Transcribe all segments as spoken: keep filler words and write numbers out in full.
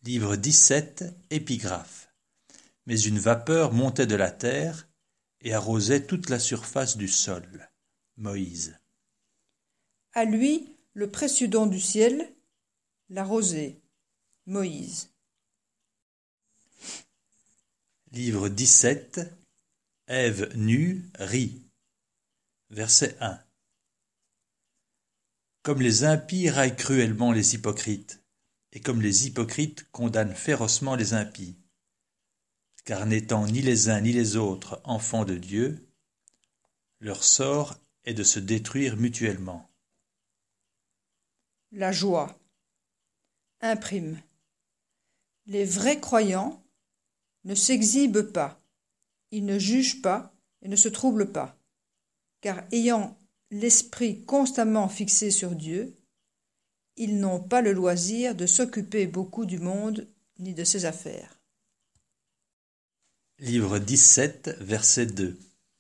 Livre dix-sept, épigraphe. Mais une vapeur montait de la terre et arrosait toute la surface du sol. Moïse. À lui le précieux don du ciel, la rosée. Moïse. Livre dix-sept, Ève nue rit. Verset un. Comme les impies raillent cruellement les hypocrites, et comme les hypocrites condamnent férocement les impies. Car n'étant ni les uns ni les autres enfants de Dieu, leur sort est de se détruire mutuellement. La joie. Imprime. Les vrais croyants ne s'exhibent pas, ils ne jugent pas et ne se troublent pas, car ayant l'esprit constamment fixé sur Dieu, ils n'ont pas le loisir de s'occuper beaucoup du monde ni de ses affaires. Livre dix-sept, verset deux.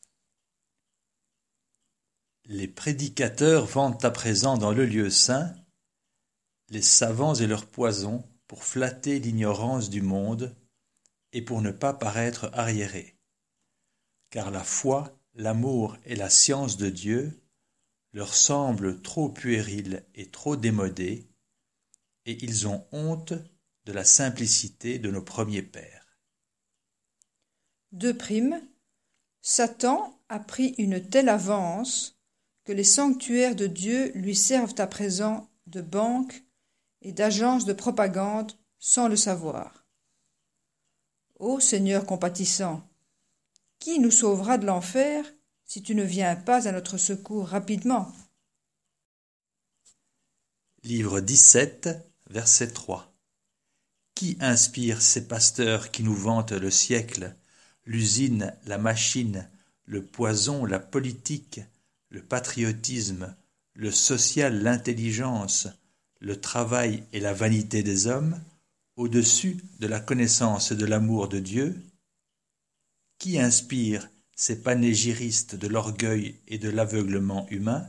Les prédicateurs vantent à présent dans le lieu saint les savants et leurs poisons pour flatter l'ignorance du monde et pour ne pas paraître arriérés. Car la foi, l'amour et la science de Dieu leur semblent trop puériles et trop démodés, et ils ont honte de la simplicité de nos premiers pères. Deux primes. Satan a pris une telle avance que les sanctuaires de Dieu lui servent à présent de banque et d'agence de propagande sans le savoir. Ô Seigneur compatissant, qui nous sauvera de l'enfer si tu ne viens pas à notre secours rapidement? Livre dix-sept, verset trois. Qui inspire ces pasteurs qui nous vantent le siècle, l'usine, la machine, le poison, la politique, le patriotisme, le social, l'intelligence, le travail et la vanité des hommes, au-dessus de la connaissance et de l'amour de Dieu? Qui inspire ces panégyristes de l'orgueil et de l'aveuglement humain?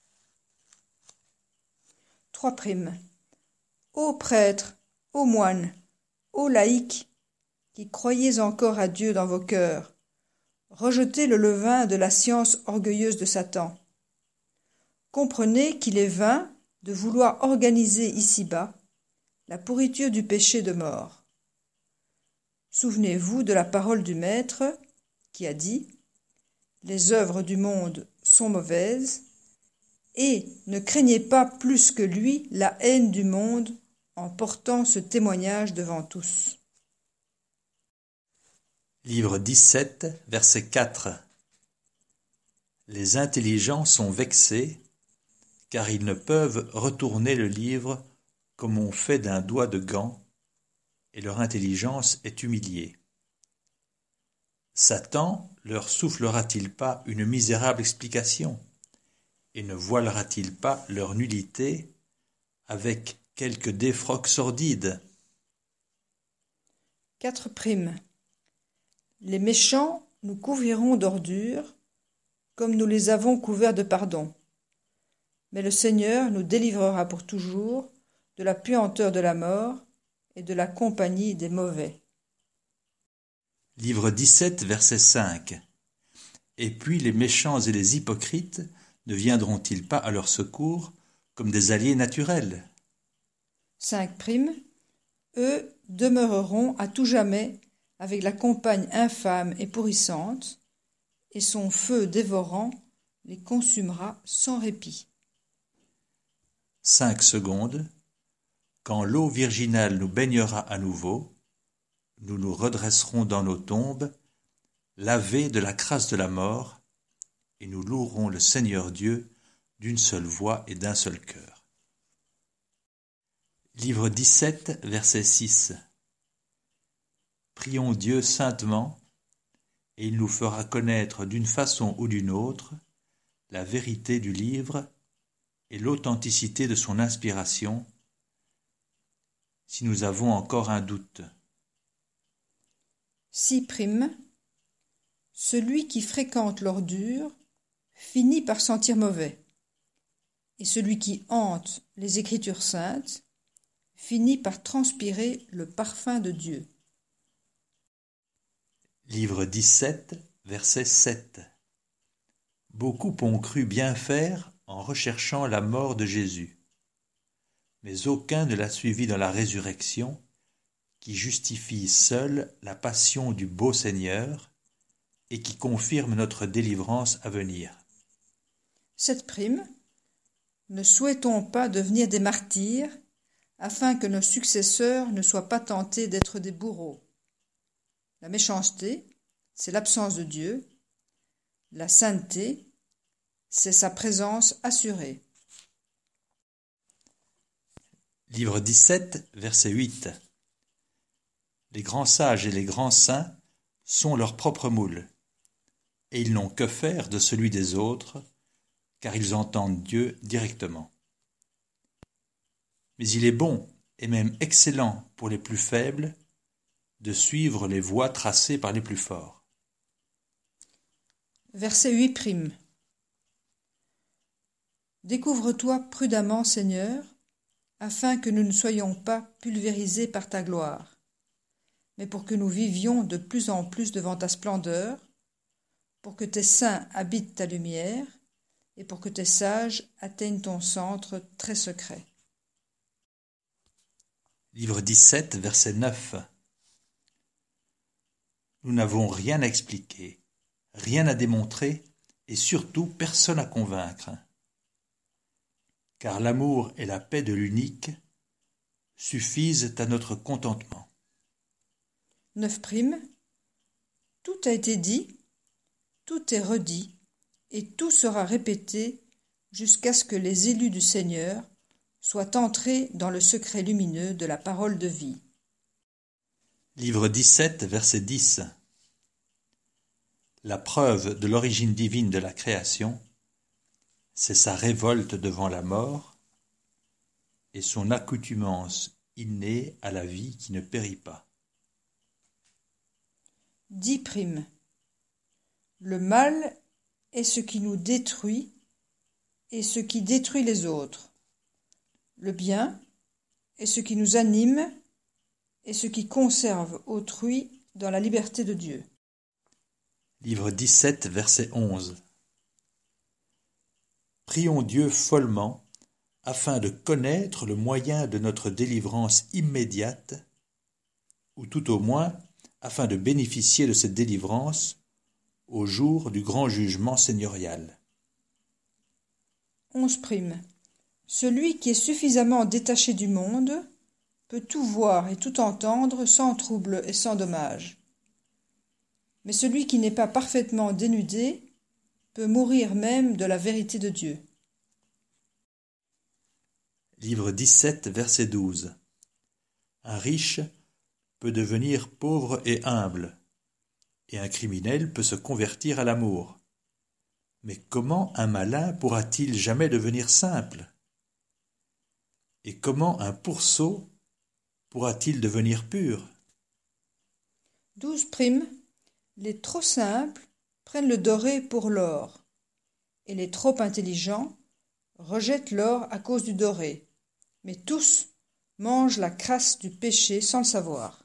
Trois primes. Ô prêtres, ô moines, ô laïcs, qui croyez encore à Dieu dans vos cœurs, rejetez le levain de la science orgueilleuse de Satan. Comprenez qu'il est vain de vouloir organiser ici-bas la pourriture du péché de mort. Souvenez-vous de la parole du Maître qui a dit « Les œuvres du monde sont mauvaises et ne craignez pas plus que lui la haine du monde en portant ce témoignage devant tous. » Livre dix-sept, verset quatre. Les intelligents sont vexés, car ils ne peuvent retourner le livre comme on fait d'un doigt de gant, et leur intelligence est humiliée. Satan leur soufflera-t-il pas une misérable explication, et ne voilera-t-il pas leur nullité avec quelques défroques sordides? Quatre primes. Les méchants nous couvriront d'ordures, comme nous les avons couverts de pardon. Mais le Seigneur nous délivrera pour toujours de la puanteur de la mort et de la compagnie des mauvais. Livre dix-sept, verset cinq. Et puis les méchants et les hypocrites ne viendront-ils pas à leur secours comme des alliés naturels? Cinq primes. Eux demeureront à tout jamais avec la compagne infâme et pourrissante, et son feu dévorant les consumera sans répit. Cinq secondes. Quand l'eau virginale nous baignera à nouveau, nous nous redresserons dans nos tombes, lavés de la crasse de la mort, et nous louerons le Seigneur Dieu d'une seule voix et d'un seul cœur. Livre dix-sept, verset six. Prions Dieu saintement, et il nous fera connaître d'une façon ou d'une autre la vérité du livre et l'authenticité de son inspiration, si nous avons encore un doute. Six primes. Celui qui fréquente l'ordure finit par sentir mauvais, et celui qui hante les Écritures saintes finit par transpirer le parfum de Dieu. Livre dix-sept, verset sept. Beaucoup ont cru bien faire en recherchant la mort de Jésus, mais aucun ne l'a suivi dans la résurrection, qui justifie seule la passion du beau Seigneur et qui confirme notre délivrance à venir. Cette prime, ne souhaitons pas devenir des martyrs, afin que nos successeurs ne soient pas tentés d'être des bourreaux. La méchanceté, c'est l'absence de Dieu. La sainteté, c'est sa présence assurée. Livre dix-sept, verset huit. Les grands sages et les grands saints sont leur propre moule, et ils n'ont que faire de celui des autres, car ils entendent Dieu directement. Mais il est bon, et même excellent pour les plus faibles, de suivre les voies tracées par les plus forts. Verset huit prime. Découvre-toi prudemment, Seigneur, afin que nous ne soyons pas pulvérisés par ta gloire, mais pour que nous vivions de plus en plus devant ta splendeur, pour que tes saints habitent ta lumière, et pour que tes sages atteignent ton centre très secret. Livre dix-sept, verset neuf. Nous n'avons rien à expliquer, rien à démontrer, et surtout personne à convaincre. Car l'amour et la paix de l'unique suffisent à notre contentement. neuf prime. Tout a été dit, tout est redit, et tout sera répété jusqu'à ce que les élus du Seigneur soient entrés dans le secret lumineux de la parole de vie. Livre dix-sept, verset dix. La preuve de l'origine divine de la création, c'est sa révolte devant la mort et son accoutumance innée à la vie qui ne périt pas. dix prime. Le mal est ce qui nous détruit et ce qui détruit les autres. Le bien est ce qui nous anime et ce qui conserve autrui dans la liberté de Dieu. Livre dix-sept, verset onze. Prions Dieu follement afin de connaître le moyen de notre délivrance immédiate, ou tout au moins afin de bénéficier de cette délivrance au jour du grand jugement seigneurial. onze prime. Celui qui est suffisamment détaché du monde peut tout voir et tout entendre sans trouble et sans dommage. Mais celui qui n'est pas parfaitement dénudé peut mourir même de la vérité de Dieu. Livre dix-sept, verset douze. Un riche peut devenir pauvre et humble, et un criminel peut se convertir à l'amour. Mais comment un malin pourra-t-il jamais devenir simple? Et comment un pourceau pourra-t-il devenir pur? douze prime. Les trop simples prennent le doré pour l'or, et les trop intelligents rejettent l'or à cause du doré, mais tous mangent la crasse du péché sans le savoir.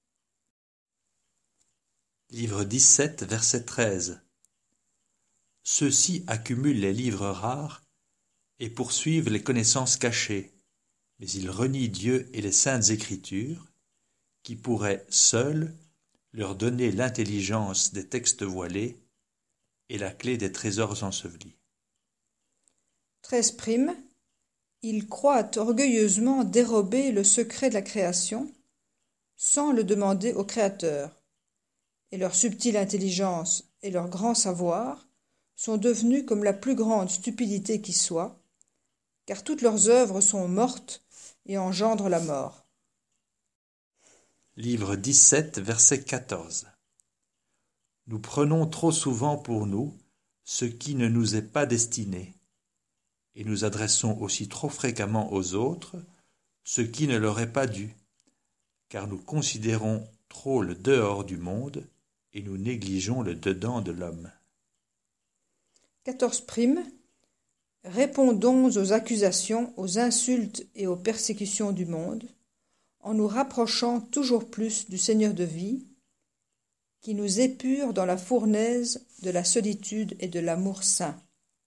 Livre dix-sept, verset treize. Ceux-ci accumulent les livres rares et poursuivent les connaissances cachées, mais ils renient Dieu et les saintes Écritures, qui pourraient seules leur donner l'intelligence des textes voilés et la clé des trésors ensevelis. treize prime. Ils croient orgueilleusement dérober le secret de la création sans le demander au Créateur, et leur subtile intelligence et leur grand savoir sont devenus comme la plus grande stupidité qui soit, car toutes leurs œuvres sont mortes et engendrent la mort. Livre dix-sept, verset quatorze. Nous prenons trop souvent pour nous ce qui ne nous est pas destiné, et nous adressons aussi trop fréquemment aux autres ce qui ne leur est pas dû, car nous considérons trop le dehors du monde et nous négligeons le dedans de l'homme. quatorze prime. Répondons aux accusations, aux insultes et aux persécutions du monde, en nous rapprochant toujours plus du Seigneur de vie, qui nous épure dans la fournaise de la solitude et de l'amour saint.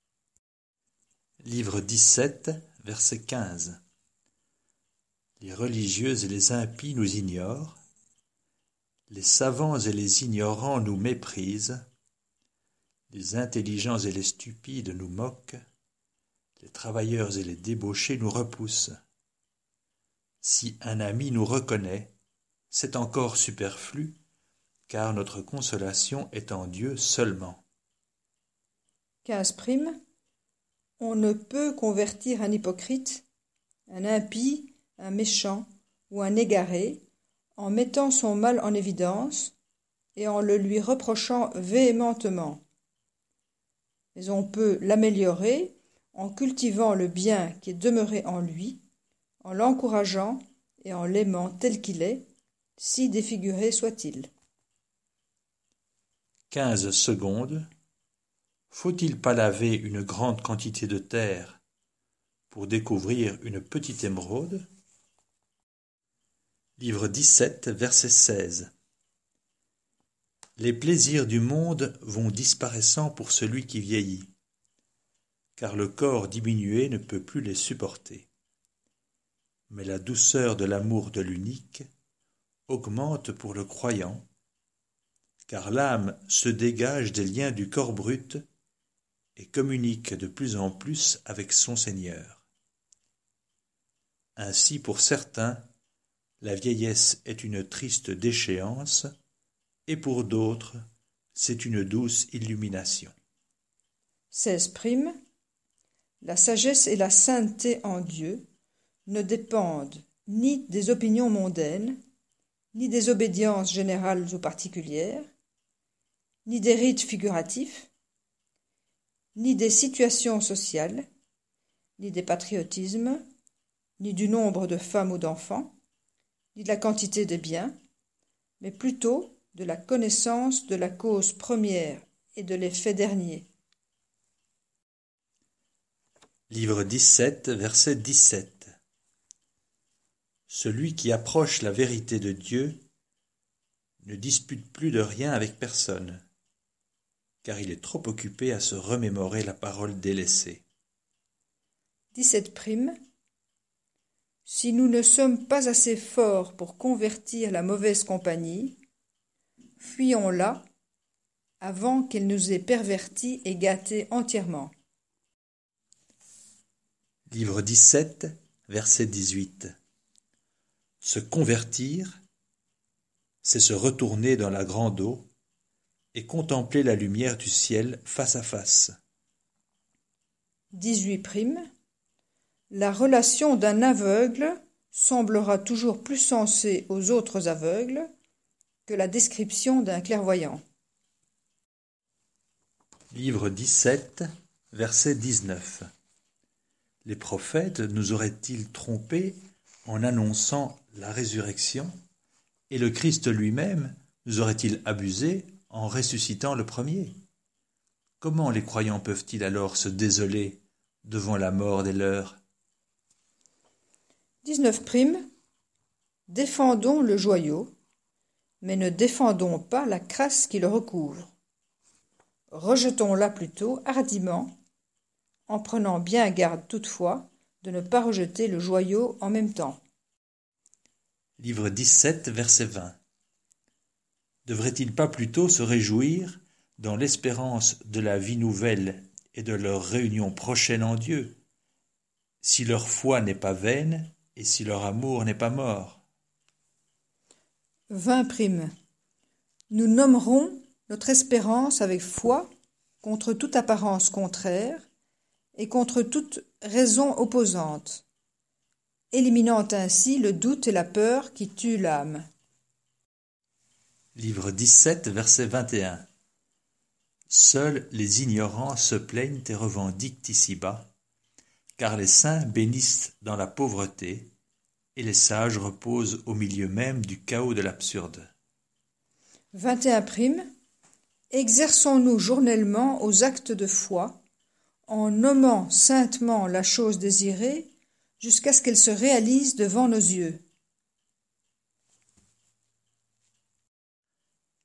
Livre dix-sept, verset quinze. Les religieux et les impies nous ignorent, les savants et les ignorants nous méprisent, les intelligents et les stupides nous moquent, les travailleurs et les débauchés nous repoussent. Si un ami nous reconnaît, c'est encore superflu, car notre consolation est en Dieu seulement. quinze prime. On ne peut convertir un hypocrite, un impie, un méchant ou un égaré en mettant son mal en évidence et en le lui reprochant véhémentement. Mais on peut l'améliorer en cultivant le bien qui est demeuré en lui, en l'encourageant et en l'aimant tel qu'il est, si défiguré soit-il. Quinze secondes. Faut-il pas laver une grande quantité de terre pour découvrir une petite émeraude? Livre dix-sept, verset seize. Les plaisirs du monde vont disparaissant pour celui qui vieillit, car le corps diminué ne peut plus les supporter. Mais la douceur de l'amour de l'unique augmente pour le croyant, car l'âme se dégage des liens du corps brut et communique de plus en plus avec son Seigneur. Ainsi, pour certains, la vieillesse est une triste déchéance, et pour d'autres, c'est une douce illumination. seize prime. La sagesse et la sainteté en Dieu ne dépendent ni des opinions mondaines, ni des obédiences générales ou particulières, ni des rites figuratifs, ni des situations sociales, ni des patriotismes, ni du nombre de femmes ou d'enfants, ni de la quantité des biens, mais plutôt de la connaissance de la cause première et de l'effet dernier. Livre dix-sept, verset dix-sept. Celui qui approche la vérité de Dieu ne dispute plus de rien avec personne, car il est trop occupé à se remémorer la parole délaissée. dix-sept prime. Si nous ne sommes pas assez forts pour convertir la mauvaise compagnie, fuyons-la avant qu'elle nous ait pervertis et gâtés entièrement. Livre dix-sept, verset dix-huit. Se convertir, c'est se retourner dans la grande eau et contempler la lumière du ciel face à face. dix-huit prime. La relation d'un aveugle semblera toujours plus sensée aux autres aveugles que la description d'un clairvoyant. Livre dix-sept, verset dix-neuf. Les prophètes nous auraient-ils trompés en annonçant la résurrection, et le Christ lui-même nous aurait-il abusés en ressuscitant le premier? Comment les croyants peuvent-ils alors se désoler devant la mort des leurs? dix-neuf prime. Défendons le joyau, mais ne défendons pas la crasse qui le recouvre. Rejetons-la plutôt hardiment, en prenant bien garde toutefois de ne pas rejeter le joyau en même temps. Livre dix-sept, verset vingt. Devraient-ils pas plutôt se réjouir dans l'espérance de la vie nouvelle et de leur réunion prochaine en Dieu, si leur foi n'est pas vaine et si leur amour n'est pas mort? vingt prime. Nous nommerons notre espérance avec foi contre toute apparence contraire et contre toute raison opposante, éliminant ainsi le doute et la peur qui tuent l'âme. Livre dix-sept, verset vingt et un. Seuls les ignorants se plaignent et revendiquent ici-bas, car les saints bénissent dans la pauvreté, et les sages reposent au milieu même du chaos de l'absurde. vingt et un prime. Exerçons-nous journellement aux actes de foi, en nommant saintement la chose désirée, jusqu'à ce qu'elle se réalise devant nos yeux.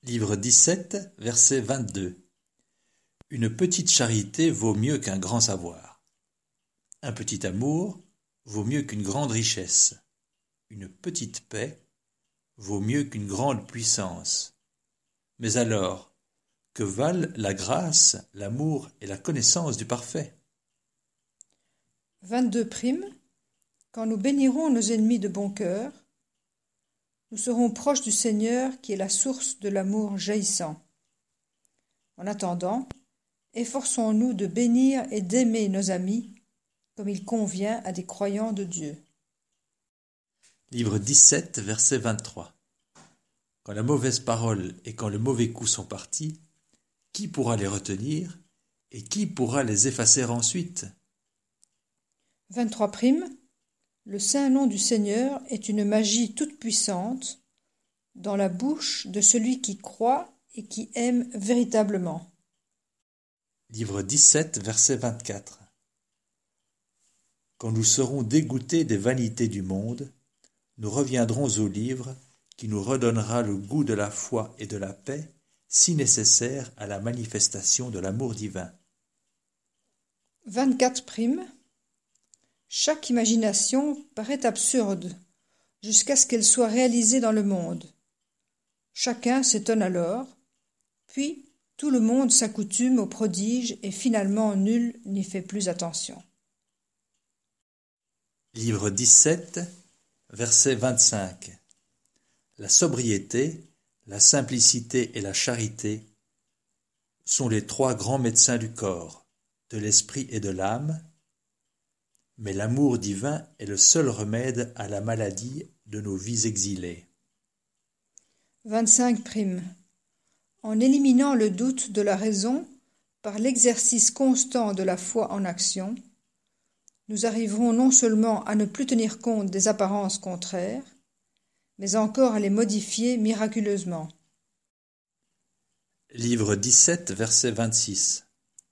Livre dix-sept, verset vingt-deux. Une petite charité vaut mieux qu'un grand savoir. Un petit amour vaut mieux qu'une grande richesse. Une petite paix vaut mieux qu'une grande puissance. Mais alors, que valent la grâce, l'amour et la connaissance du parfait? vingt-deux prime. Quand nous bénirons nos ennemis de bon cœur, nous serons proches du Seigneur qui est la source de l'amour jaillissant. En attendant, efforçons-nous de bénir et d'aimer nos amis comme il convient à des croyants de Dieu. Livre dix-sept, verset vingt-trois. Quand la mauvaise parole et quand le mauvais coup sont partis, qui pourra les retenir et qui pourra les effacer ensuite? vingt-trois prime. Le saint nom du Seigneur est une magie toute puissante dans la bouche de celui qui croit et qui aime véritablement. Livre dix-sept, verset vingt-quatre. Quand nous serons dégoûtés des vanités du monde, nous reviendrons au livre qui nous redonnera le goût de la foi et de la paix, si nécessaire à la manifestation de l'amour divin. vingt-quatre prime. Chaque imagination paraît absurde jusqu'à ce qu'elle soit réalisée dans le monde. Chacun s'étonne alors, puis tout le monde s'accoutume aux prodiges et finalement nul n'y fait plus attention. Livre dix-sept, verset vingt-cinq. La sobriété, la simplicité et la charité sont les trois grands médecins du corps, de l'esprit et de l'âme, mais l'amour divin est le seul remède à la maladie de nos vies exilées. vingt-cinq prime. En éliminant le doute de la raison par l'exercice constant de la foi en action, nous arriverons non seulement à ne plus tenir compte des apparences contraires, mais encore à les modifier miraculeusement. Livre dix-sept, verset vingt-six.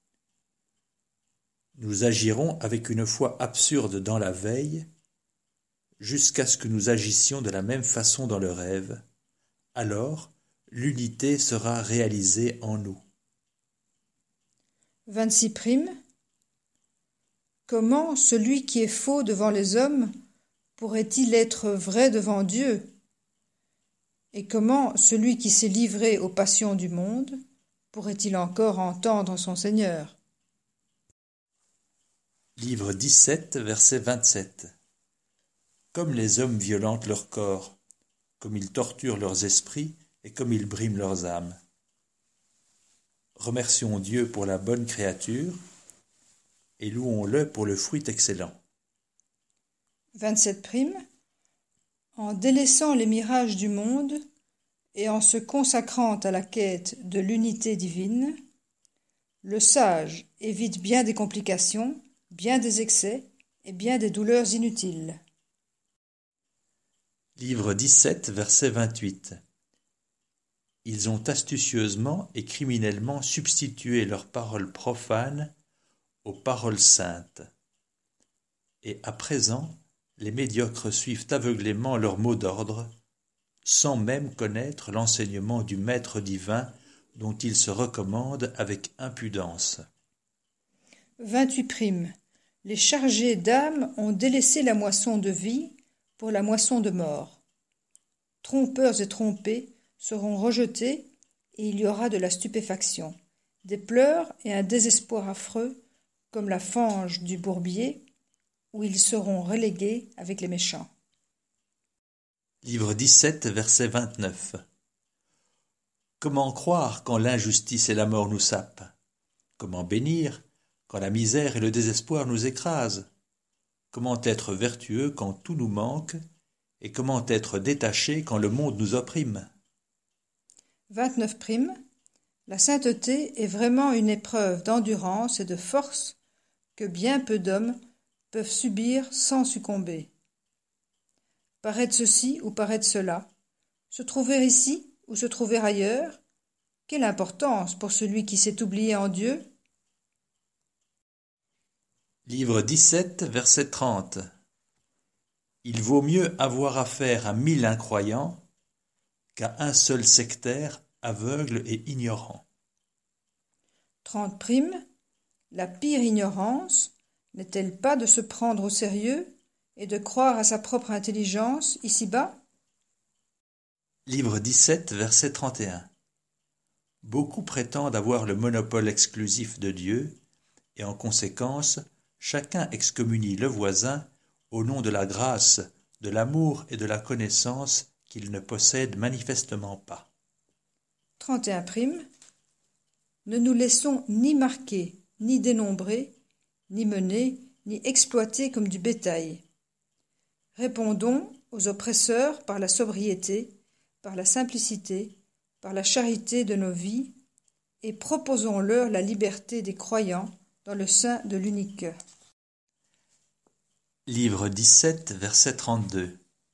Nous agirons avec une foi absurde dans la veille, jusqu'à ce que nous agissions de la même façon dans le rêve. Alors, l'unité sera réalisée en nous. vingt-six prime. Comment celui qui est faux devant les hommes pourrait-il être vrai devant Dieu? Et comment celui qui s'est livré aux passions du monde pourrait-il encore entendre son Seigneur? Livre dix-sept, verset vingt-sept. Comme les hommes violentent leur corps, comme ils torturent leurs esprits et comme ils briment leurs âmes. Remercions Dieu pour la bonne créature et louons-le pour le fruit excellent. vingt-sept prime. En délaissant les mirages du monde et en se consacrant à la quête de l'unité divine, le sage évite bien des complications, bien des excès et bien des douleurs inutiles. Livre dix-sept, verset vingt-huit. Ils ont astucieusement et criminellement substitué leurs paroles profanes aux paroles saintes. Et à présent, les médiocres suivent aveuglément leurs mots d'ordre, sans même connaître l'enseignement du Maître divin dont ils se recommandent avec impudence. vingt-huit prime. Les chargés d'âme ont délaissé la moisson de vie pour la moisson de mort. Trompeurs et trompés seront rejetés et il y aura de la stupéfaction, des pleurs et un désespoir affreux comme la fange du bourbier où ils seront relégués avec les méchants. Livre dix-sept, verset vingt-neuf. Comment croire quand l'injustice et la mort nous sapent? Comment bénir quand la misère et le désespoir nous écrasent? Comment être vertueux quand tout nous manque? Et comment être détaché quand le monde nous opprime? vingt-neuf prime. La sainteté est vraiment une épreuve d'endurance et de force que bien peu d'hommes peuvent subir sans succomber. Paraître ceci ou paraître cela, se trouver ici ou se trouver ailleurs, quelle importance pour celui qui s'est oublié en Dieu? Livre dix-sept, verset trente. Il vaut mieux avoir affaire à mille incroyants qu'à un seul sectaire aveugle et ignorant. trente prime. La pire ignorance n'est-elle pas de se prendre au sérieux et de croire à sa propre intelligence ici-bas? Livre dix-sept, verset trente et un. Beaucoup prétendent avoir le monopole exclusif de Dieu, et en conséquence, chacun excommunie le voisin au nom de la grâce, de l'amour et de la connaissance qu'il ne possède manifestement pas. trente et un prime. Ne nous laissons ni marquer, ni dénombrer, ni mener, ni exploiter comme du bétail. Répondons aux oppresseurs par la sobriété, par la simplicité, par la charité de nos vies, et proposons-leur la liberté des croyants dans le sein de l'unique. Livre dix-sept, verset trente-deux.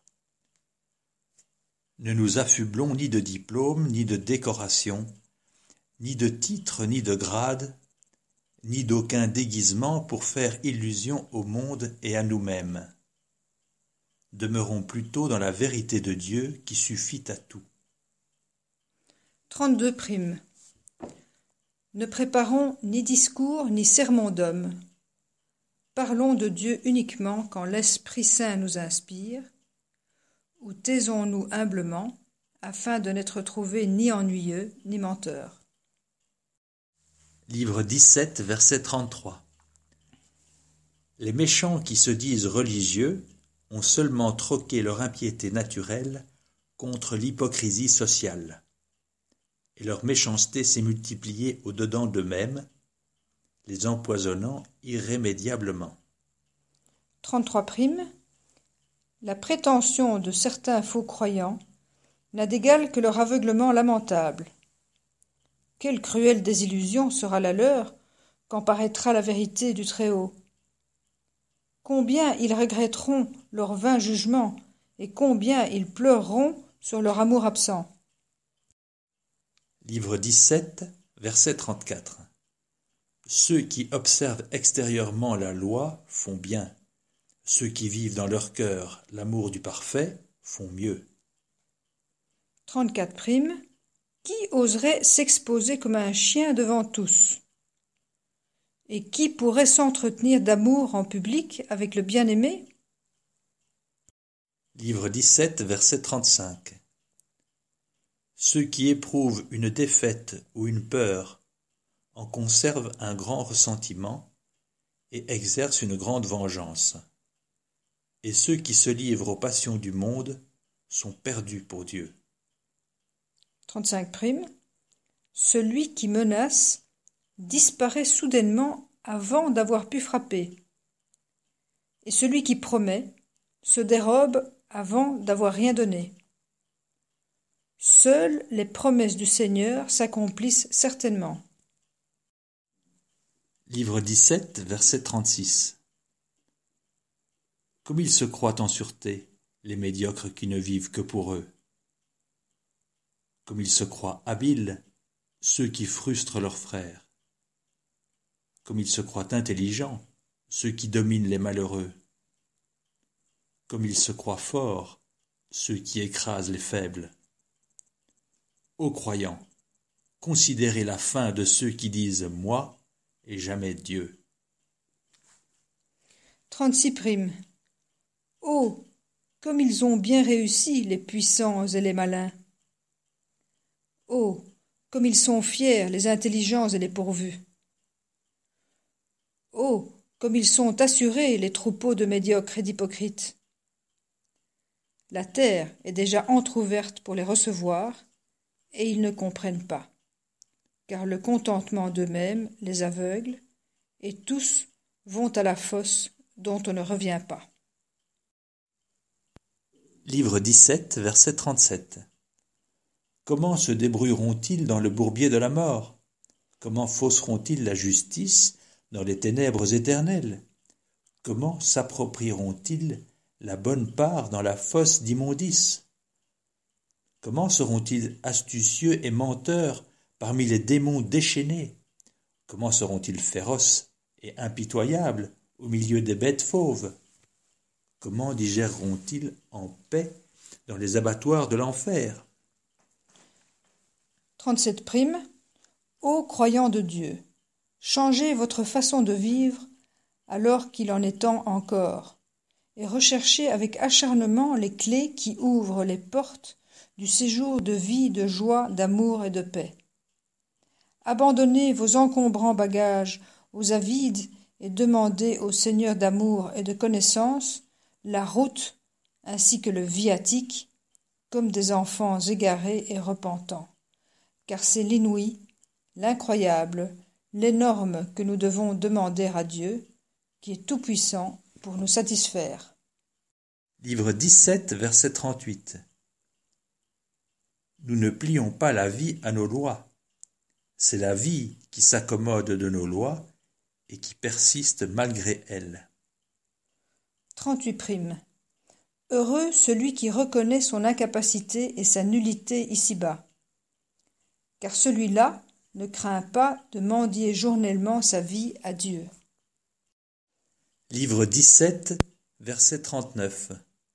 Ne nous affublons ni de diplômes, ni de décorations, ni de titres, ni de grades, ni d'aucun déguisement pour faire illusion au monde et à nous-mêmes. Demeurons plutôt dans la vérité de Dieu qui suffit à tout. trente-deux prime. Ne préparons ni discours ni sermons d'homme. Parlons de Dieu uniquement quand l'Esprit Saint nous inspire, ou taisons-nous humblement, afin de n'être trouvés ni ennuyeux ni menteurs. Livre dix-sept, verset trente-trois. Les méchants qui se disent religieux ont seulement troqué leur impiété naturelle contre l'hypocrisie sociale, et leur méchanceté s'est multipliée au-dedans d'eux-mêmes, les empoisonnant irrémédiablement. trente-trois prime. La prétention de certains faux croyants n'a d'égal que leur aveuglement lamentable. Quelle cruelle désillusion sera la leur quand paraîtra la vérité du Très-Haut. Combien ils regretteront leur vain jugement et combien ils pleureront sur leur amour absent. Livre dix-sept, verset trente-quatre. Ceux qui observent extérieurement la loi font bien. Ceux qui vivent dans leur cœur l'amour du parfait font mieux. trente-quatre prime. Qui oserait s'exposer comme un chien devant tous? Et qui pourrait s'entretenir d'amour en public avec le bien-aimé? Livre dix-sept, verset trente-cinq. Ceux qui éprouvent une défaite ou une peur en conservent un grand ressentiment et exercent une grande vengeance. Et ceux qui se livrent aux passions du monde sont perdus pour Dieu. trente-cinq prime. Celui qui menace disparaît soudainement avant d'avoir pu frapper. Et celui qui promet se dérobe avant d'avoir rien donné. Seules les promesses du Seigneur s'accomplissent certainement. Livre dix-sept, verset trente-six. Comme ils se croient en sûreté, les médiocres qui ne vivent que pour eux. Comme ils se croient habiles, ceux qui frustrent leurs frères. Comme ils se croient intelligents, ceux qui dominent les malheureux. Comme ils se croient forts, ceux qui écrasent les faibles. Ô croyants, considérez la fin de ceux qui disent « moi » et jamais Dieu. trente-six prime. Oh, comme ils ont bien réussi, les puissants et les malins! Oh, comme ils sont fiers, les intelligents et les pourvus! Oh, comme ils sont assurés, les troupeaux de médiocres et d'hypocrites! La terre est déjà entr'ouverte pour les recevoir, et ils ne comprennent pas, car le contentement d'eux-mêmes les aveugle, et tous vont à la fosse dont on ne revient pas. Livre dix-sept, verset trente-sept. Comment se débrouilleront-ils dans le bourbier de la mort? Comment fausseront-ils la justice dans les ténèbres éternelles? Comment s'approprieront-ils la bonne part dans la fosse d'immondice? Comment seront-ils astucieux et menteurs parmi les démons déchaînés? Comment seront-ils féroces et impitoyables au milieu des bêtes fauves? Comment digéreront-ils en paix dans les abattoirs de l'enfer? trente-sept prime. Ô croyants de Dieu, changez votre façon de vivre alors qu'il en est temps encore, et recherchez avec acharnement les clés qui ouvrent les portes du séjour de vie, de joie, d'amour et de paix. Abandonnez vos encombrants bagages aux avides et demandez au Seigneur d'amour et de connaissance la route ainsi que le viatique, comme des enfants égarés et repentants. Car c'est l'inouï, l'incroyable, l'énorme que nous devons demander à Dieu, qui est tout-puissant pour nous satisfaire. Livre dix-sept, verset trente-huit. Nous ne plions pas la vie à nos lois. C'est la vie qui s'accommode de nos lois et qui persiste malgré elles. trente-huit prime. Heureux celui qui reconnaît son incapacité et sa nullité ici-bas, car celui-là ne craint pas de mendier journellement sa vie à Dieu. Livre dix-sept, verset trente-neuf.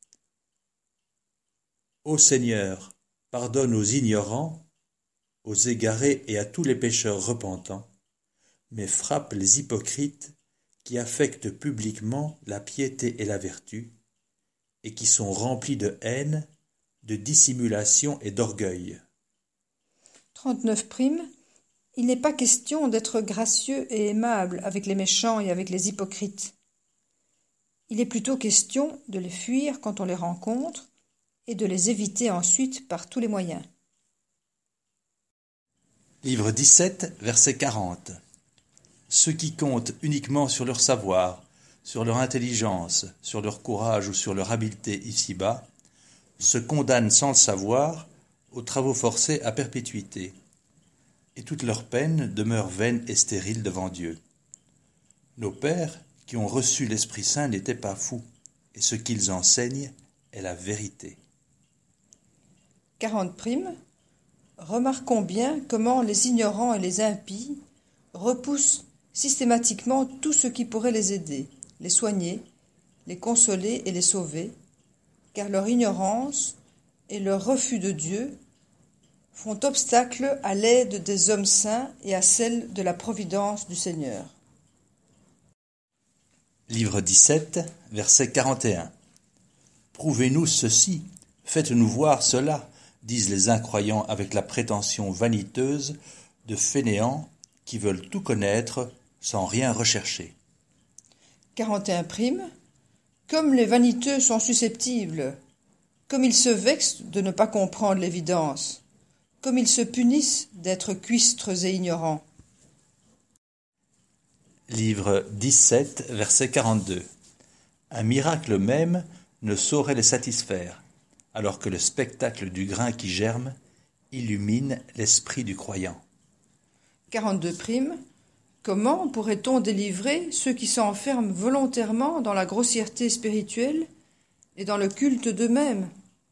Ô Seigneur, pardonne aux ignorants, aux égarés et à tous les pécheurs repentants, mais frappe les hypocrites qui affectent publiquement la piété et la vertu, et qui sont remplis de haine, de dissimulation et d'orgueil. trente-neuf prime. Il n'est pas question d'être gracieux et aimable avec les méchants et avec les hypocrites. Il est plutôt question de les fuir quand on les rencontre et de les éviter ensuite par tous les moyens. Livre dix-sept, verset quarante. Ceux qui comptent uniquement sur leur savoir, sur leur intelligence, sur leur courage ou sur leur habileté ici-bas, se condamnent sans le savoir aux travaux forcés à perpétuité, et toute leur peine demeure vaine et stérile devant Dieu. Nos pères, qui ont reçu l'Esprit Saint, n'étaient pas fous, et ce qu'ils enseignent est la vérité. quarante prime. Remarquons bien comment les ignorants et les impies repoussent systématiquement tout ce qui pourrait les aider, les soigner, les consoler et les sauver, car leur ignorance et leur refus de Dieu font obstacle à l'aide des hommes saints et à celle de la providence du Seigneur. Livre dix-sept, verset quarante et un. Prouvez-nous ceci, faites-nous voir cela, disent les incroyants avec la prétention vaniteuse de fainéants qui veulent tout connaître sans rien rechercher. quarante et un prime. Comme les vaniteux sont susceptibles, comme ils se vexent de ne pas comprendre l'évidence, comme ils se punissent d'être cuistres et ignorants. Livre dix-sept, verset quarante-deux. Un miracle même ne saurait les satisfaire, alors que le spectacle du grain qui germe illumine l'esprit du croyant. quarante-deux prime. Comment pourrait-on délivrer ceux qui s'enferment volontairement dans la grossièreté spirituelle et dans le culte d'eux-mêmes?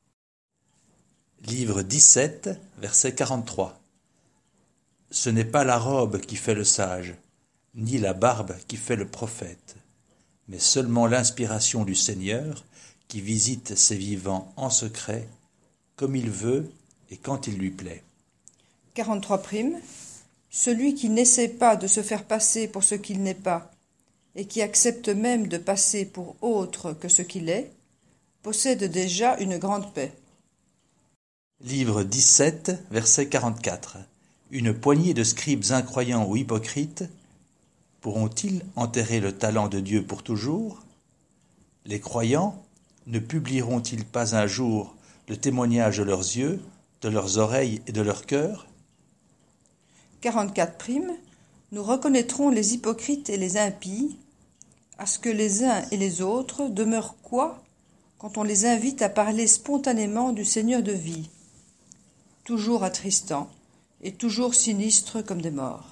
Livre dix-sept, verset quarante-trois. Ce n'est pas la robe qui fait le sage, ni la barbe qui fait le prophète, mais seulement l'inspiration du Seigneur qui visite ses vivants en secret, comme il veut et quand il lui plaît. quarante-trois prime. Celui qui n'essaie pas de se faire passer pour ce qu'il n'est pas, et qui accepte même de passer pour autre que ce qu'il est, possède déjà une grande paix. Livre dix-sept, verset quarante-quatre. Une poignée de scribes incroyants ou hypocrites pourront-ils enterrer le talent de Dieu pour toujours? Les croyants ne publieront-ils pas un jour le témoignage de leurs yeux, de leurs oreilles et de leur cœur? quarante-quatre prime. Nous reconnaîtrons les hypocrites et les impies, à ce que les uns et les autres demeurent quoi quand on les invite à parler spontanément du Seigneur de vie, toujours attristants et toujours sinistres comme des morts.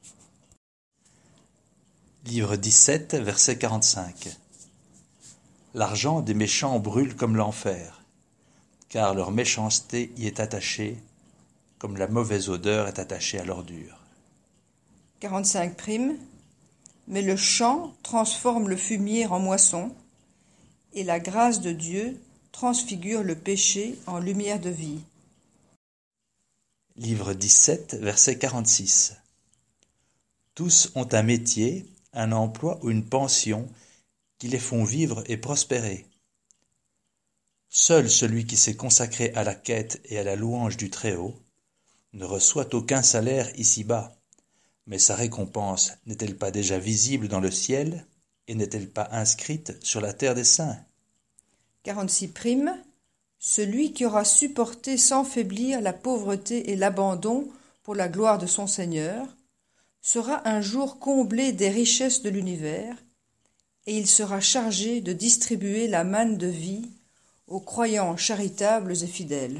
Livre dix-sept, verset quarante-cinq. L'argent des méchants brûle comme l'enfer, car leur méchanceté y est attachée, comme la mauvaise odeur est attachée à l'ordure. quarante-cinq prime. Mais le champ transforme le fumier en moisson, et la grâce de Dieu transfigure le péché en lumière de vie. Livre dix-sept, verset quarante-six. Tous ont un métier, un emploi ou une pension qui les font vivre et prospérer. Seul celui qui s'est consacré à la quête et à la louange du Très-Haut ne reçoit aucun salaire ici-bas, mais sa récompense n'est-elle pas déjà visible dans le ciel et n'est-elle pas inscrite sur la terre des saints? quarante-six prime. Celui qui aura supporté sans faiblir la pauvreté et l'abandon pour la gloire de son Seigneur sera un jour comblé des richesses de l'univers, et il sera chargé de distribuer la manne de vie aux croyants charitables et fidèles.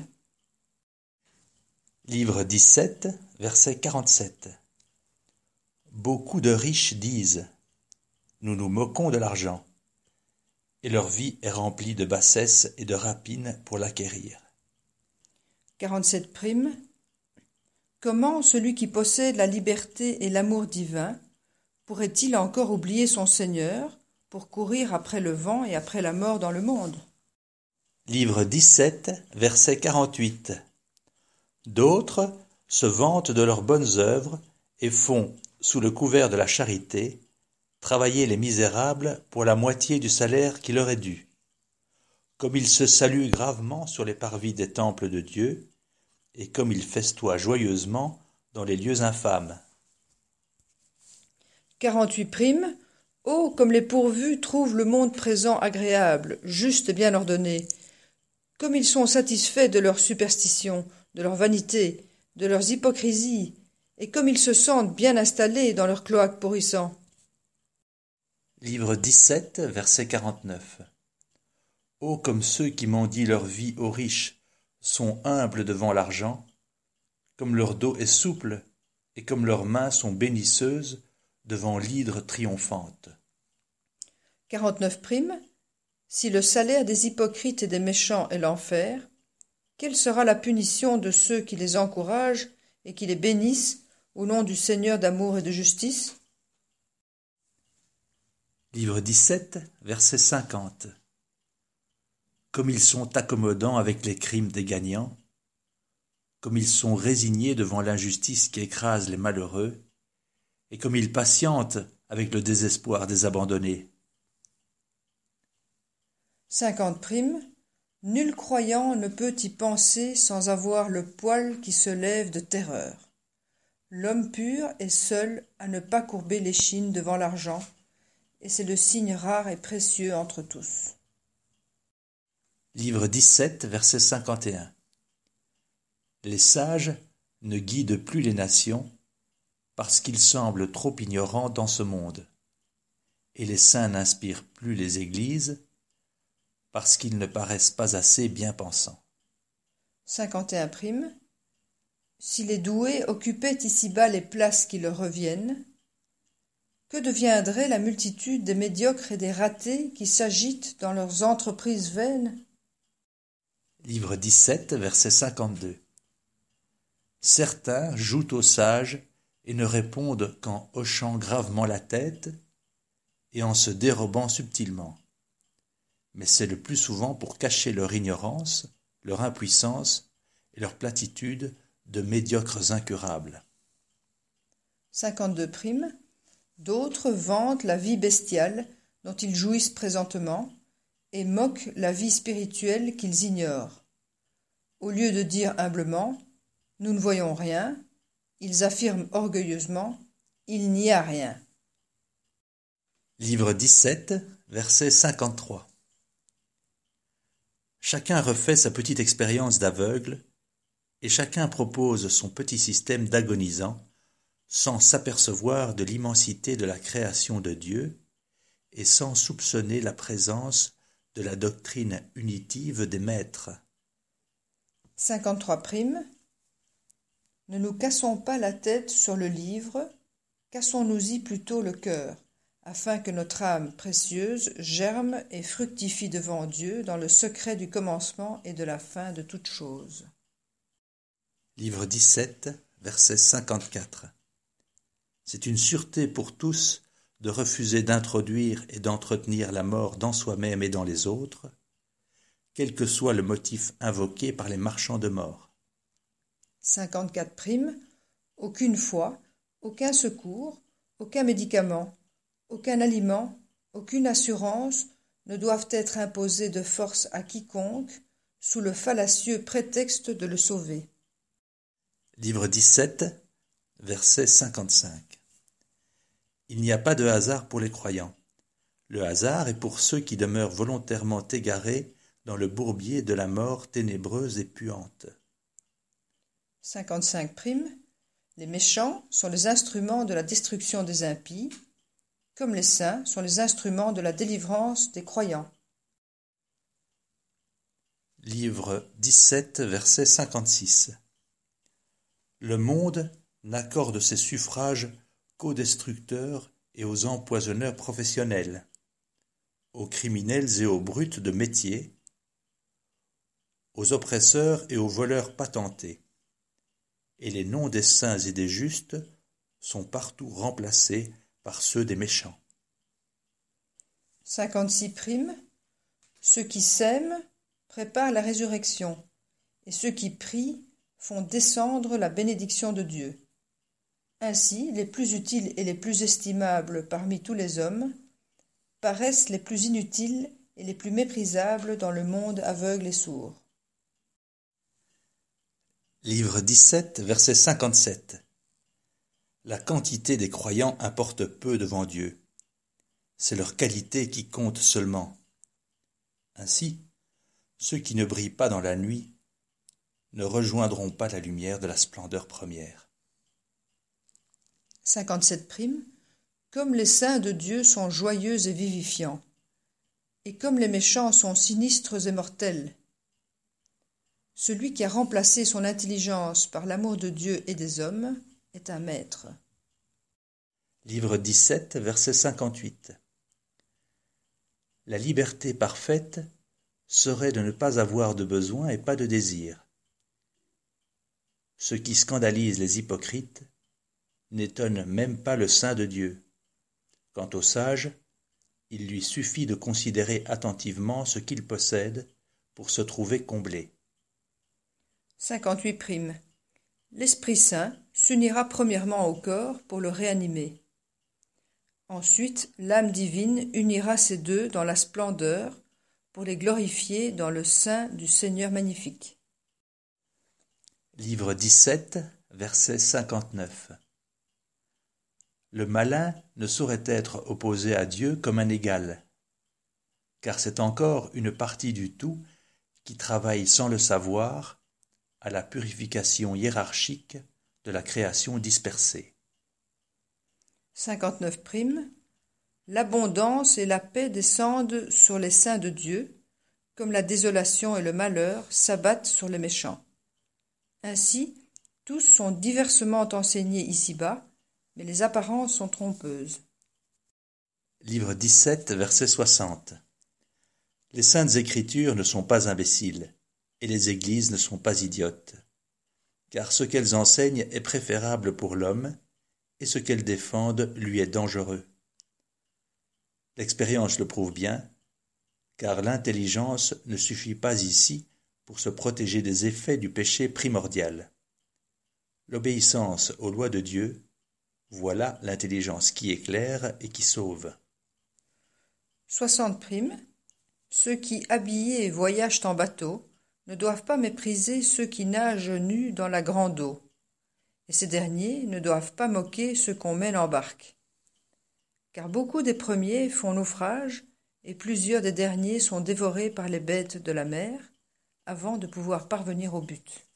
Livre dix-sept, verset quarante-sept. Beaucoup de riches disent « Nous nous moquons de l'argent », et leur vie est remplie de bassesse et de rapine pour l'acquérir. quarante-sept prime. Comment celui qui possède la liberté et l'amour divin pourrait-il encore oublier son Seigneur pour courir après le vent et après la mort dans le monde? Livre dix-sept, verset quarante-huit. D'autres se vantent de leurs bonnes œuvres et font, sous le couvert de la charité, travailler les misérables pour la moitié du salaire qui leur est dû. Comme ils se saluent gravement sur les parvis des temples de Dieu, et comme ils festoient joyeusement dans les lieux infâmes. quarante-huit prime. Oh, comme les pourvus trouvent le monde présent agréable, juste et bien ordonné, comme ils sont satisfaits de leurs superstitions, de leur vanité, de leurs hypocrisies, et comme ils se sentent bien installés dans leur cloaque pourrissant. Livre dix-sept, verset quarante-neuf. Ô comme ceux qui mendient leur vie aux riches sont humbles devant l'argent, comme leur dos est souple et comme leurs mains sont bénisseuses devant l'hydre triomphante. quarante-neuf prime. Si le salaire des hypocrites et des méchants est l'enfer, quelle sera la punition de ceux qui les encouragent et qui les bénissent au nom du Seigneur d'amour et de justice? Livre dix-sept, verset cinquante. Comme ils sont accommodants avec les crimes des gagnants, comme ils sont résignés devant l'injustice qui écrase les malheureux, et comme ils patientent avec le désespoir des abandonnés. cinquante prime. Nul croyant ne peut y penser sans avoir le poil qui se lève de terreur. L'homme pur est seul à ne pas courber l'échine devant l'argent, et c'est le signe rare et précieux entre tous. Livre dix-sept, verset cinquante et un. Les sages ne guident plus les nations, parce qu'ils semblent trop ignorants dans ce monde, et les saints n'inspirent plus les églises, parce qu'ils ne paraissent pas assez bien pensants. cinquante et un prime. Si les doués occupaient ici-bas les places qui leur reviennent, que deviendrait la multitude des médiocres et des ratés qui s'agitent dans leurs entreprises vaines? Livre dix-sept, verset cinquante-deux. Certains jouent aux sages et ne répondent qu'en hochant gravement la tête et en se dérobant subtilement. Mais c'est le plus souvent pour cacher leur ignorance, leur impuissance et leur platitude de médiocres incurables. cinquante-deux prime. D'autres vantent la vie bestiale dont ils jouissent présentement et moquent la vie spirituelle qu'ils ignorent. Au lieu de dire humblement « Nous ne voyons rien », ils affirment orgueilleusement « Il n'y a rien ». Livre dix-sept, verset cinquante-trois. Chacun refait sa petite expérience d'aveugle et chacun propose son petit système d'agonisant sans s'apercevoir de l'immensité de la création de Dieu et sans soupçonner la présence de la doctrine unitive des maîtres. cinquante-trois prime. Ne nous cassons pas la tête sur le livre, cassons-nous-y plutôt le cœur, afin que notre âme précieuse germe et fructifie devant Dieu dans le secret du commencement et de la fin de toutes choses. Livre dix-sept, verset cinquante-quatre. C'est une sûreté pour tous de refuser d'introduire et d'entretenir la mort dans soi-même et dans les autres, quel que soit le motif invoqué par les marchands de mort. cinquante-quatre prime. Aucune foi, aucun secours, aucun médicament, aucun aliment, aucune assurance ne doivent être imposés de force à quiconque sous le fallacieux prétexte de le sauver. Livre dix-sept, verset cinquante-cinq. Il n'y a pas de hasard pour les croyants. Le hasard est pour ceux qui demeurent volontairement égarés dans le bourbier de la mort ténébreuse et puante. cinquante-cinq prime. Les méchants sont les instruments de la destruction des impies, comme les saints sont les instruments de la délivrance des croyants. Livre dix-sept, verset cinquante-six. Le monde n'accorde ses suffrages qu'aux destructeurs et aux empoisonneurs professionnels, aux criminels et aux brutes de métier, aux oppresseurs et aux voleurs patentés. Et les noms des saints et des justes sont partout remplacés par ceux des méchants. cinquante-six prime. Ceux qui sèment préparent la résurrection, et ceux qui prient font descendre la bénédiction de Dieu. Ainsi, les plus utiles et les plus estimables parmi tous les hommes paraissent les plus inutiles et les plus méprisables dans le monde aveugle et sourd. Livre dix-sept, verset cinquante-sept. La quantité des croyants importe peu devant Dieu. C'est leur qualité qui compte seulement. Ainsi, ceux qui ne brillent pas dans la nuit ne rejoindront pas la lumière de la splendeur première. cinquante-sept prime. Comme les saints de Dieu sont joyeux et vivifiants, et comme les méchants sont sinistres et mortels. Celui qui a remplacé son intelligence par l'amour de Dieu et des hommes est un maître. Livre dix-sept, verset cinquante-huit. La liberté parfaite serait de ne pas avoir de besoin et pas de désir. Ce qui scandalise les hypocrites n'étonne même pas le saint de Dieu. Quant au sage, il lui suffit de considérer attentivement ce qu'il possède pour se trouver comblé. cinquante-huit prime. L'Esprit Saint s'unira premièrement au corps pour le réanimer. Ensuite, l'âme divine unira ces deux dans la splendeur pour les glorifier dans le sein du Seigneur magnifique. Livre dix-sept, verset cinquante-neuf. Le malin ne saurait être opposé à Dieu comme un égal, car c'est encore une partie du tout qui travaille sans le savoir à la purification hiérarchique de la création dispersée. cinquante-neuf prime. L'abondance et la paix descendent sur les saints de Dieu, comme la désolation et le malheur s'abattent sur les méchants. Ainsi, tous sont diversement enseignés ici-bas, mais les apparences sont trompeuses. Livre dix-sept, verset soixante. Les saintes écritures ne sont pas imbéciles, et les églises ne sont pas idiotes, car ce qu'elles enseignent est préférable pour l'homme, et ce qu'elles défendent lui est dangereux. L'expérience le prouve bien, car l'intelligence ne suffit pas ici pour se protéger des effets du péché primordial. L'obéissance aux lois de Dieu, voilà l'intelligence qui éclaire et qui sauve. soixante prime. Ceux qui, habillés, voyagent en bateau, ne doivent pas mépriser ceux qui nagent nus dans la grande eau, et ces derniers ne doivent pas moquer ceux qu'on mène en barque. Car beaucoup des premiers font naufrage, et plusieurs des derniers sont dévorés par les bêtes de la mer, avant de pouvoir parvenir au but.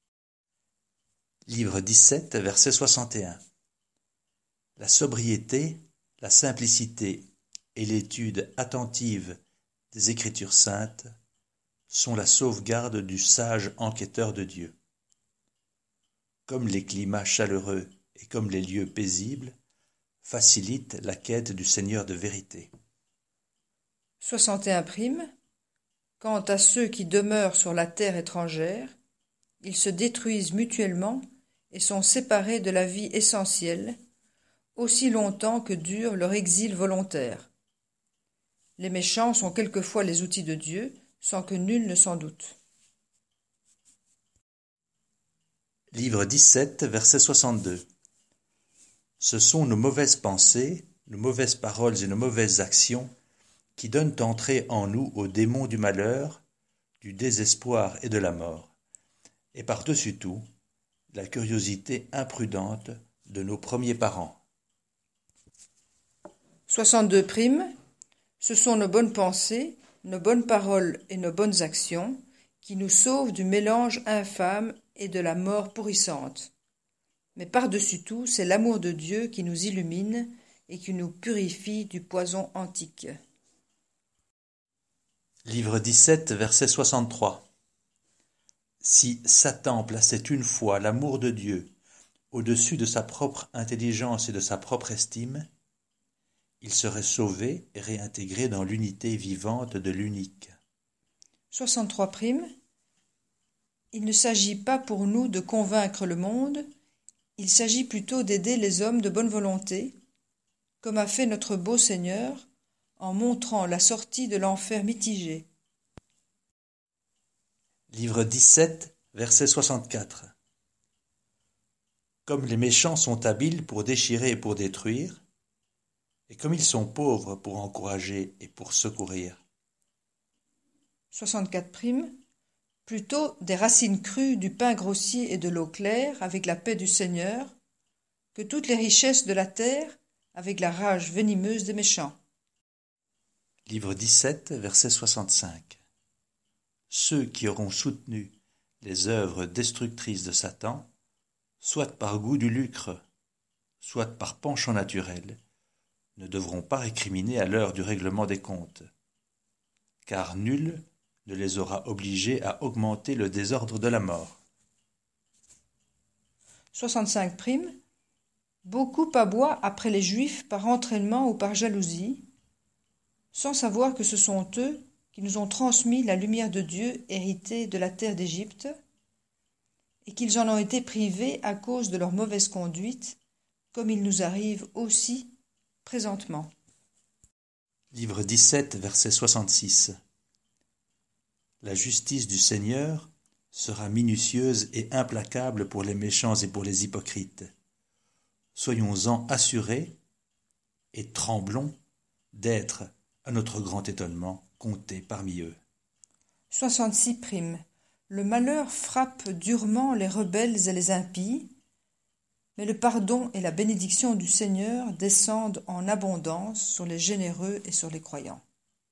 Livre dix-sept, verset soixante et un. La sobriété, la simplicité et l'étude attentive des Écritures saintes sont la sauvegarde du sage enquêteur de Dieu. Comme les climats chaleureux et comme les lieux paisibles facilitent la quête du Seigneur de vérité. soixante et un prime. Quant à ceux qui demeurent sur la terre étrangère, ils se détruisent mutuellement et sont séparés de la vie essentielle, aussi longtemps que dure leur exil volontaire. Les méchants sont quelquefois les outils de Dieu, sans que nul ne s'en doute. Livre dix-sept, verset soixante-deux. Ce sont nos mauvaises pensées, nos mauvaises paroles et nos mauvaises actions qui donnent entrée en nous aux démons du malheur, du désespoir et de la mort, et par-dessus tout, la curiosité imprudente de nos premiers parents. soixante-deux prime. Ce sont nos bonnes pensées, nos bonnes paroles et nos bonnes actions qui nous sauvent du mélange infâme et de la mort pourrissante. Mais par-dessus tout, c'est l'amour de Dieu qui nous illumine et qui nous purifie du poison antique. Livre dix-sept, verset soixante-trois. Si Satan plaçait une fois l'amour de Dieu au-dessus de sa propre intelligence et de sa propre estime, il serait sauvé et réintégré dans l'unité vivante de l'unique. soixante-trois prime. Il ne s'agit pas pour nous de convaincre le monde, il s'agit plutôt d'aider les hommes de bonne volonté, comme a fait notre beau Seigneur, en montrant la sortie de l'enfer mitigé. Livre dix-sept, verset soixante-quatre. Comme les méchants sont habiles pour déchirer et pour détruire, et comme ils sont pauvres pour encourager et pour secourir. soixante-quatre prime. Plutôt des racines crues du pain grossier et de l'eau claire avec la paix du Seigneur, que toutes les richesses de la terre avec la rage venimeuse des méchants. Livre dix-sept, verset soixante-cinq. Ceux qui auront soutenu les œuvres destructrices de Satan, soit par goût du lucre, soit par penchant naturel, ne devront pas récriminer à l'heure du règlement des comptes, car nul ne les aura obligés à augmenter le désordre de la mort. soixante-cinq prime. Beaucoup aboient après les Juifs par entraînement ou par jalousie, sans savoir que ce sont eux qui nous ont transmis la lumière de Dieu héritée de la terre d'Égypte, et qu'ils en ont été privés à cause de leur mauvaise conduite, comme il nous arrive aussi présentement. Livre dix-sept, verset soixante-six. La justice du Seigneur sera minutieuse et implacable pour les méchants et pour les hypocrites. Soyons-en assurés et tremblons d'être, à notre grand étonnement, comptés parmi eux. soixante-six prime. Le malheur frappe durement les rebelles et les impies, mais le pardon et la bénédiction du Seigneur descendent en abondance sur les généreux et sur les croyants.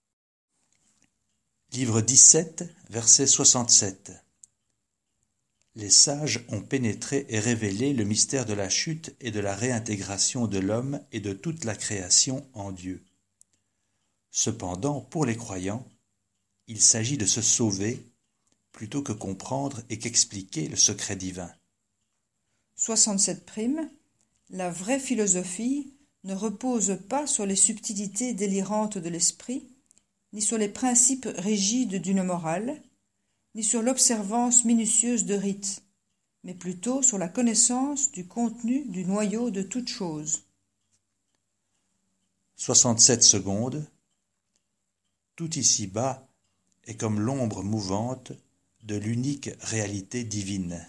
Livre dix-sept, verset soixante-sept. Les sages ont pénétré et révélé le mystère de la chute et de la réintégration de l'homme et de toute la création en Dieu. Cependant, pour les croyants, il s'agit de se sauver plutôt que comprendre et qu'expliquer le secret divin. soixante-sept prime. La vraie philosophie ne repose pas sur les subtilités délirantes de l'esprit, ni sur les principes rigides d'une morale, ni sur l'observance minutieuse de rites, mais plutôt sur la connaissance du contenu du noyau de toute chose. soixante-sept secondes. Tout ici-bas est comme l'ombre mouvante de l'unique réalité divine.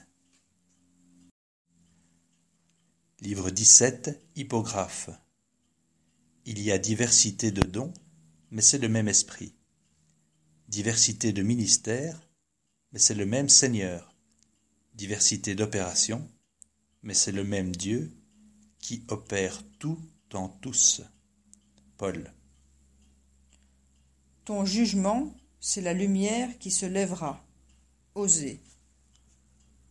Livre dix-sept, Hippographe. Il y a diversité de dons, mais c'est le même esprit. Diversité de ministères, mais c'est le même Seigneur. Diversité d'opérations, mais c'est le même Dieu qui opère tout en tous. Paul. Ton jugement, c'est la lumière qui se lèvera. Osée.